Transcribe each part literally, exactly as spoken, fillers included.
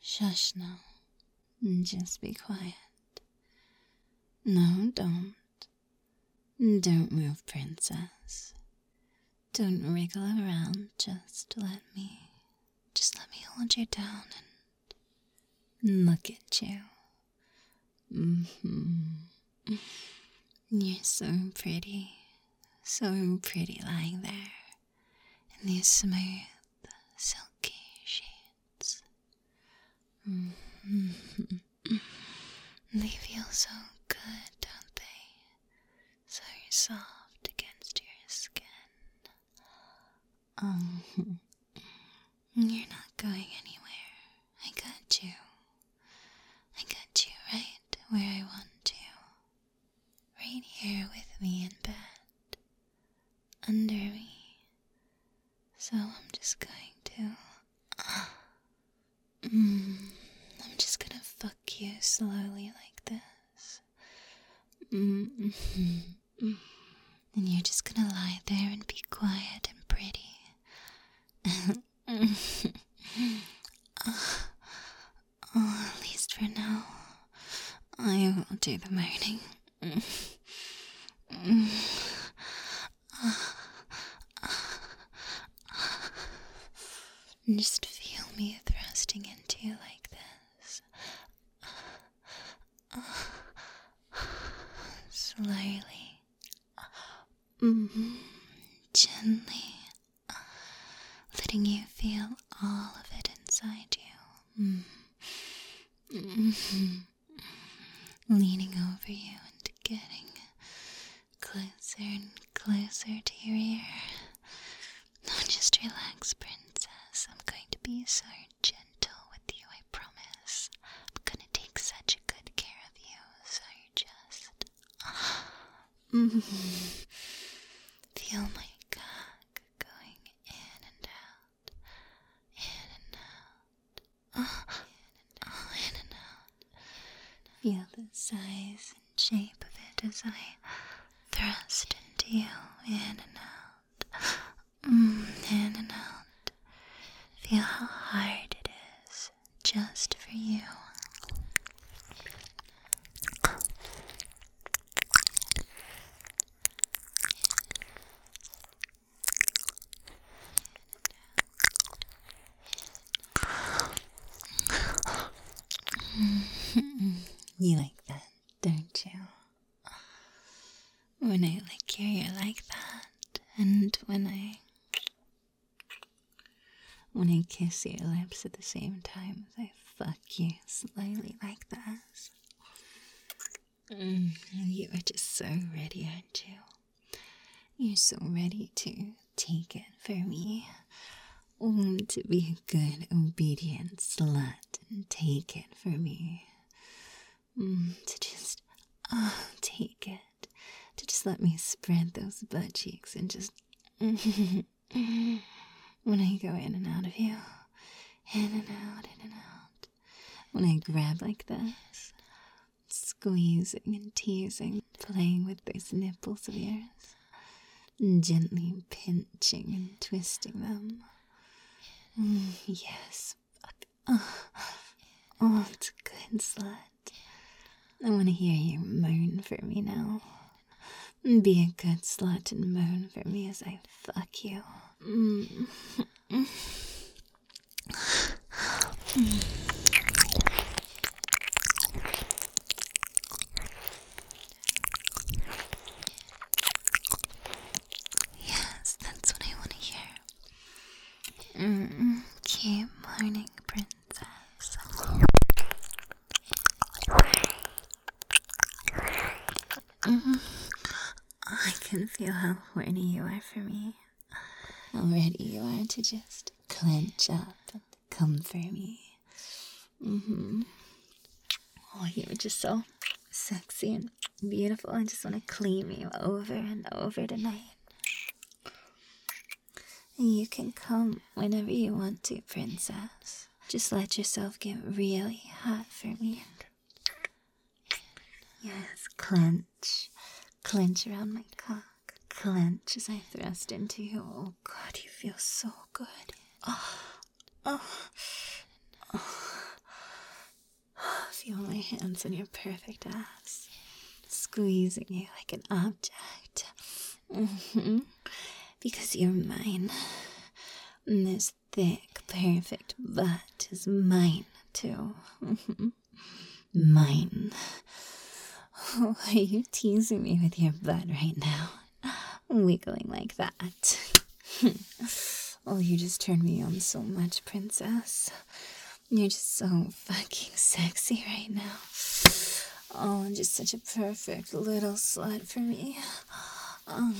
Shush now. Just be quiet. No, don't. Don't move, princess. Don't wriggle around. Just let me... Just let me hold you down and look at you. Mm-hmm. You're so pretty. So pretty lying there in these smooth, silky sheets. Mm-hmm. They feel so good, don't they? So soft against your skin. Um, you're not going anywhere. I got you. I got you right where I want you. Right here with me in bed. Under me. So I'm just going to... Mm, I'm just gonna fuck you slowly like this. Mm-hmm. And you're just gonna lie there and be quiet and pretty. oh, oh, at least for now. I will do the moaning. Just feel me thrusting into you like this. Slowly. Mm-hmm. Gently. Letting you feel all of it inside you. Mm-hmm. Leaning over you and getting closer and closer to your ear. No, just relax, princess. I'm going to be so gentle with you, I promise. I'm gonna take such a good care of you, so just... Mm-hmm. Feel my cock going in and out, in and out, oh, oh, in and out. Feel the size and shape of it as I thrust into you, in and out. Mm, in and out. Feel how hard it is, just for you. You like that, don't you? When I lick your ear like that, and when I... When I kiss your lips at the same time as I fuck you slowly like this. Mm, you are just so ready, aren't you? You're so ready to take it for me. Oh, to be a good, obedient slut and take it for me. Mm, to just, oh, take it. To just let me spread those butt cheeks and just... When I go in and out of you, in and out, in and out. When I grab like this, squeezing and teasing, playing with those nipples of yours, gently pinching and twisting them. Mm, yes. Oh, oh, it's a good slut. I want to hear you moan for me now. Be a good slut and moan for me as I fuck you. Mm. Mm. Mm. Yes, that's what I want to hear. Mm. Keep moaning, princess. Mm. I can feel how horny you are for me. How ready you are to just clench up and come for me. Mm-hmm. Oh, you're just so sexy and beautiful. I just want to clean you over and over tonight. You can come whenever you want to, princess. Just let yourself get really hot for me. Yes, clench. Clench around my cock. Clench as I thrust into you. Oh God, you feel so good. Oh, oh, oh. my hands on your perfect ass, squeezing you like an object. Mm-hmm. Because you're mine. And this thick, perfect butt is mine, too. Mm-hmm. Mine. Oh, are you teasing me with your butt right now? Wiggling like that. Oh, you just turned me on so much, princess. You're just so fucking sexy right now. Oh, just such a perfect little slut for me. Um,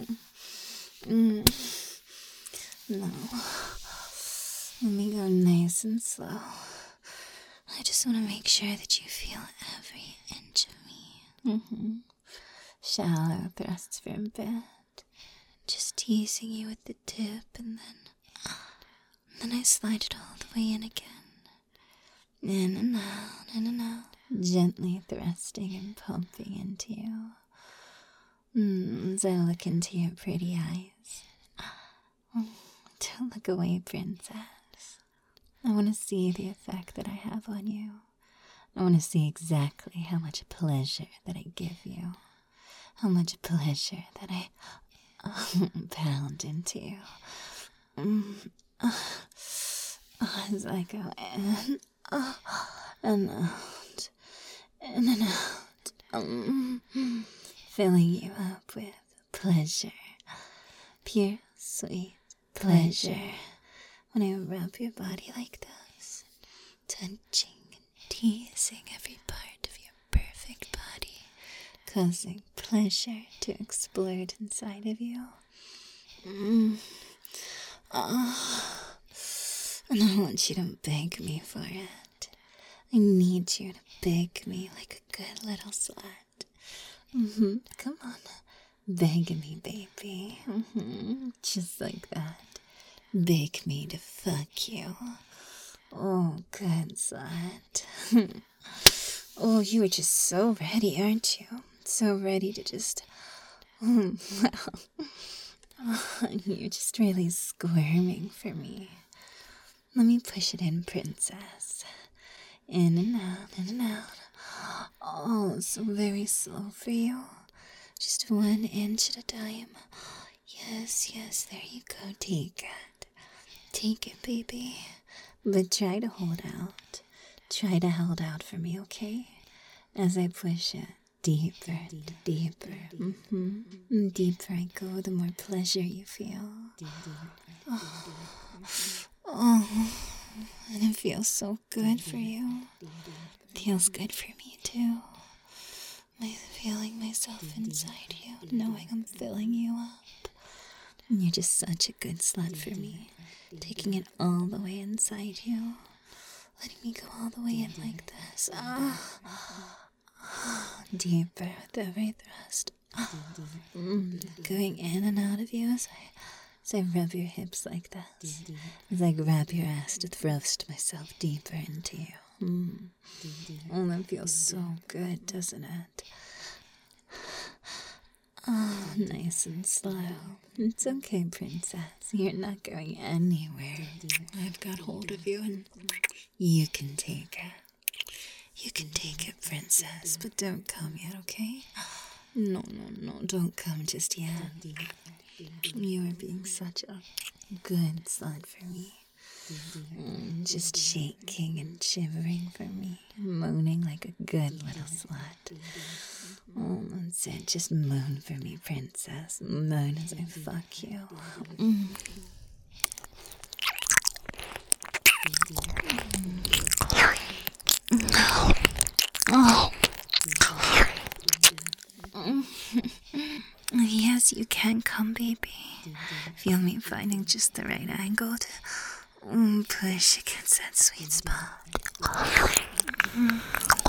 mm, no. Let me go nice and slow. I just want to make sure that you feel every inch of me. Mm-hmm. Shallow thrusts from bed. Just teasing you with the tip, and then, and then I slide it all the way in again. In and out, in and out. Gently thrusting and pumping into you. Mm, as I look into your pretty eyes. Mm, don't look away, princess. I want to see the effect that I have on you. I want to see exactly how much pleasure that I give you. How much pleasure that I um, pound into you. Mm, uh, as I go in uh, and out, in and out, um, filling you up with pleasure. Pure, sweet pleasure. When I rub your body like this, touching and teasing every part of your perfect body, causing pleasure to explode inside of you. Mm. Oh. And I want you to beg me for it. I need you to beg me like a good little slut. Mm-hmm. Come on, beg me, baby. Mm-hmm. Just like that. Beg me to fuck you. Oh, good slut. Oh, you are just so ready, aren't you? So ready to just... Oh, well... Oh, you're just really squirming for me. Let me push it in, princess. In and out, in and out. Oh, so very slow for you. Just one inch at a time. Yes, yes, there you go. Take it. Take it, baby. But try to hold out. Try to hold out for me, okay? As I push it deeper, deeper. Mm-hmm. Deeper I go, the more pleasure you feel. Oh. Oh. And it feels so good for you. Feels good for me, too. My feeling myself inside you, knowing I'm filling you up. And you're just such a good slut for me. Taking it all the way inside you. Letting me go all the way in like this. Ah. Deeper with every thrust. Mm, going in and out of you as I, as I rub your hips like this. As I grab your ass to thrust myself deeper into you. Mm. Oh, that feels so good, doesn't it? Oh, nice and slow. It's okay, princess. You're not going anywhere. I've got hold of you and you can take it. You can take it, princess, but don't come yet, okay? No, no, no, don't come just yet. You are being such a good slut for me. Mm, just shaking and shivering for me. Moaning like a good little slut. Oh, that's it. Just moan for me, princess. Moan as I fuck you. Mm. Oh. Yes, you can come, baby. Feel me finding just the right angle to mm, push against that sweet spot. Mm.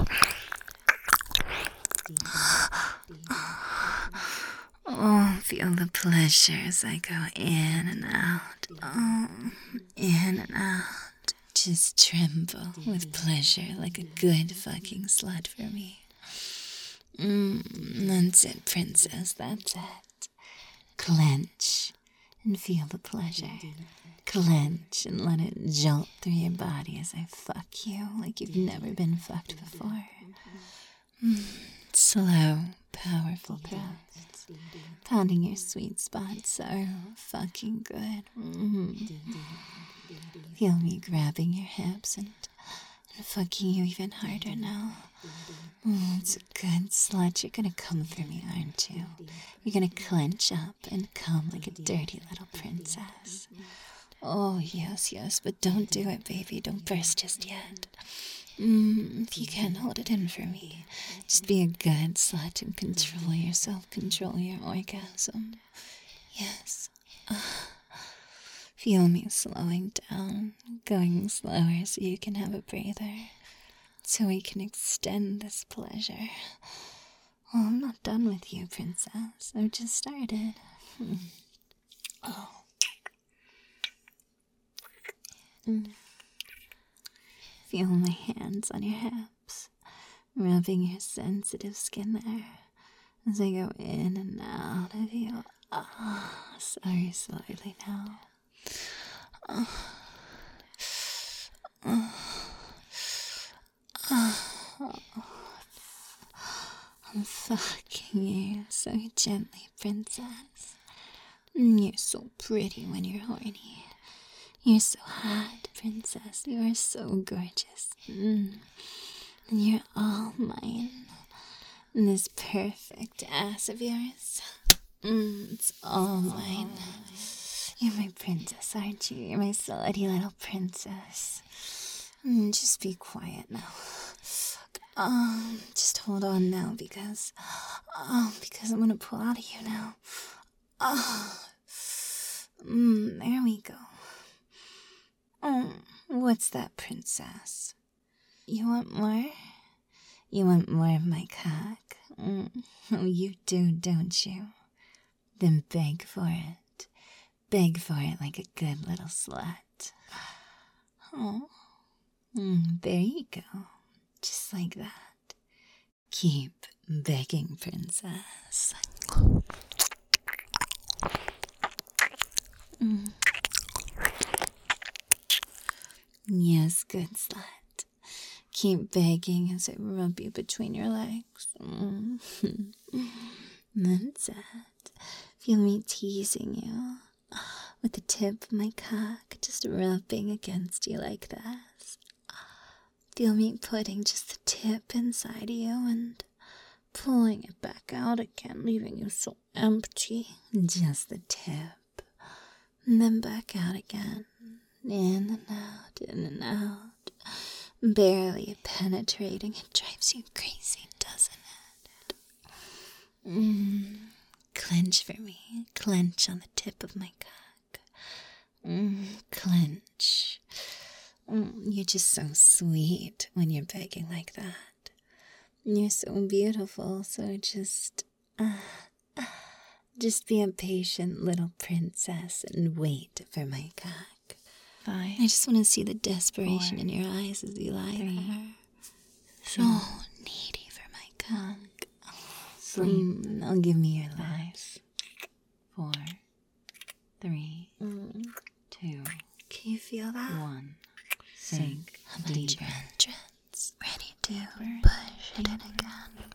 Oh, feel the pleasure as I go in and out. Oh, in and out. Just tremble with pleasure like a good fucking slut for me. Mm, that's it, princess, that's it. Clench and feel the pleasure. Clench and let it jolt through your body as I fuck you like you've never been fucked before. Mm. Slow, powerful thrusts, pounding your sweet spot so fucking good. Mm. Feel me grabbing your hips and, and fucking you even harder now. Mm, it's a good slut. You're gonna come for me, aren't you? You're gonna clench up and come like a dirty little princess. Oh, yes, yes, but don't do it, baby. Don't burst just yet. Mm, if you can't hold it in for me, just be a good slut and control yourself, control your orgasm. Yes. Uh, feel me slowing down, going slower so you can have a breather, so we can extend this pleasure. Oh, I'm not done with you, princess. I've just started. Hmm. Oh. Mm. Feel my hands on your hips, rubbing your sensitive skin there as I go in and out of you. Oh, sorry, slowly now. Oh. Oh. Oh. I'm fucking you so gently, princess. You're so pretty when you're horny. You're so hot, princess. You are so gorgeous. Mm. And you're all mine. And this perfect ass of yours. Mm, it's all mine. You're my princess, aren't you? You're my slutty little princess. Mm, just be quiet now. Um, just hold on now because, um, because I'm gonna pull out of you now. Oh, mm, there we go. Oh, what's that, princess? You want more? You want more of my cock? Mm. Oh, you do, don't you? Then beg for it. Beg for it like a good little slut. Oh, mm, there you go. Just like that. Keep begging, princess. Mm. Yes, good slut. Keep begging as I rub you between your legs. Mm. That's it. Feel me teasing you with the tip of my cock just rubbing against you like this. Feel me putting just the tip inside of you and pulling it back out again, leaving you so empty. Just the tip. And then back out again. In and out, in and out. Barely penetrating. It drives you crazy, doesn't it? Mm. Clench for me. Clench on the tip of my cock. Mm. Clench. Mm. You're just so sweet when you're begging like that. You're so beautiful, so just... Uh, uh, just be a patient little princess and wait for my cock. Five. I just want to see the desperation four, in your eyes as you lie three, there. So oh, needy for my cock. Mm, I'll give me your life. Four, three, mm. two. Can you feel that? One. Sink deeper. Entrance. Ready to deeper, push deeper, it in again.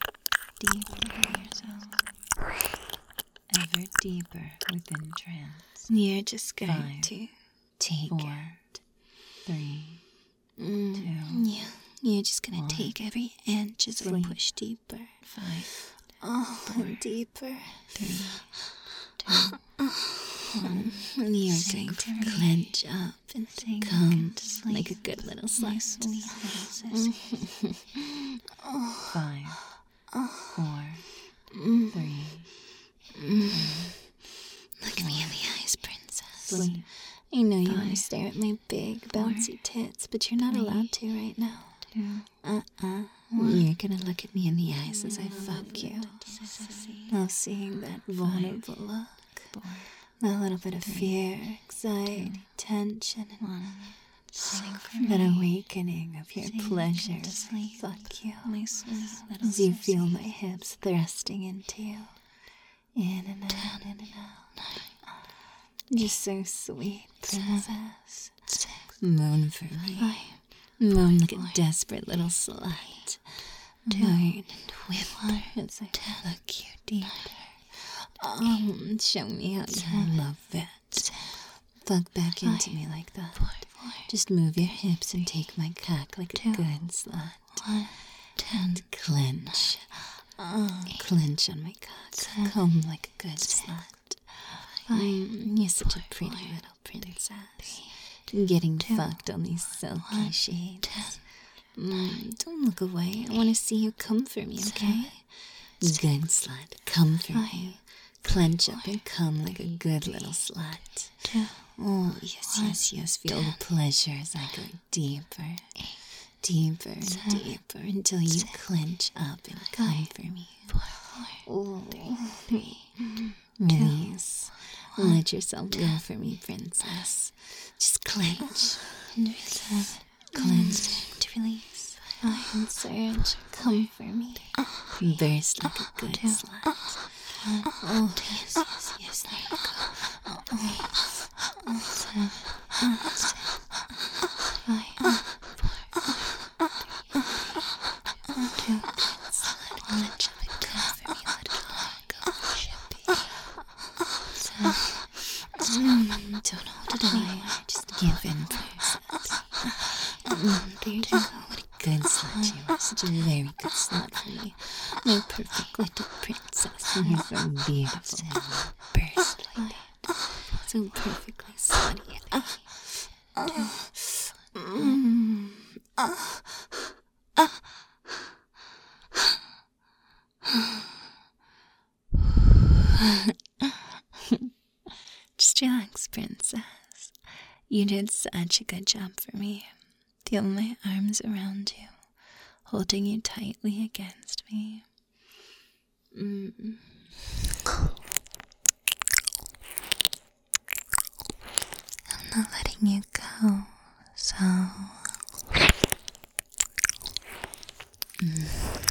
Deeper yourself. Ever deeper within trance. You're just going Five, to take four, it. Three, mm, two. Yeah, you're just gonna one, take every inch as we push deeper. Five. Oh, four, deeper. Three, two, one. And you're going to clench up and come like a good little slut. Sweet little sissy. Oh. Five, oh. four, mm. three. Mm. Look me in the eyes, princess. Sleep. I know you want to stare at my big, bouncy tits, but you're not three, allowed to right now. Two, uh-uh. One. You're gonna look at me in the eyes as I fuck you. Now seeing that vulnerable look, four, that little bit of three, fear, anxiety, two, tension, and one. That awakening of your pleasure as I fuck you. As you feel my hips thrusting into you. In and out, in and out. Just so sweet, princess. Moan for me. Moan like a desperate little slut. Moan and whisper as I look you deeper. Um, show me how you love it. Fuck back into me like that. Just move your hips and take my cock like a good slut. And clench. Oh, clench on my cock. Comb like a good slut. Mm, you're such a pretty little princess. Getting fucked on these silky shades. Mm, don't look away. I want to see you come for me, okay? Good slut, come for me. Clench up and come like a good little slut. Oh, yes, yes, yes. Feel the pleasure as I go deeper. Deeper and deeper until you clench up and come for me. Oh, release. Let yourself go for me, princess. Just clench. Clench and release. And surge. Come for me. Burst like a good slut. Oh, yes, yes, yes. There you go. Oh, Mm, don't hold it anymore. Just give in, princess. Mm, there you go. What a good slut you are. Such a very good slut for me. My perfect little princess. And you're so beautiful. And you burst like that. So perfectly slutty. Uh, uh, mm, uh, uh. Just relax, princess. You did such a good job for me. Feel my arms around you, holding you tightly against me. Mm. I'm not letting you go, so... Mm.